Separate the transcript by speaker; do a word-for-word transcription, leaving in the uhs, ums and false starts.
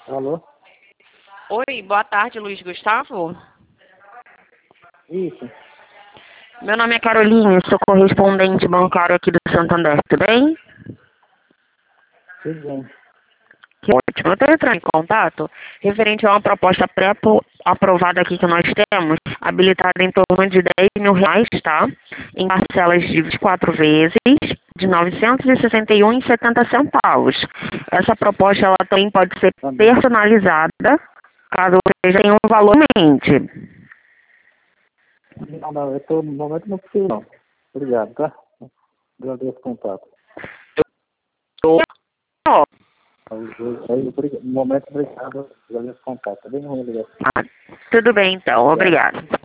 Speaker 1: Alô?
Speaker 2: Oi, boa tarde, Luiz Gustavo.
Speaker 1: Isso.
Speaker 2: Meu nome é Caroline, sou correspondente bancário aqui do Santander, tudo bem?
Speaker 1: Tudo bem.
Speaker 2: Que ótimo. Eu estou entrando em contato referente a uma proposta pré-aprovada aqui que nós temos, habilitada em torno de dez mil reais, tá? Em parcelas de vinte e quatro vezes, de novecentos e sessenta e um reais e setenta centavos. Essa proposta ela também pode ser
Speaker 1: Tá bem.
Speaker 2: personalizada, caso você tenha um valor em mente.
Speaker 1: Não, não, eu tô, no momento não preciso não. Obrigado, tá? Agradeço o contato.
Speaker 2: Tô-
Speaker 1: Aí, obrigado. No momento, obrigado. Agradeço o contato. Tá bem? Não vou ligar.
Speaker 2: Ah, tudo bem, então.
Speaker 1: Obrigado.
Speaker 2: Obrigado.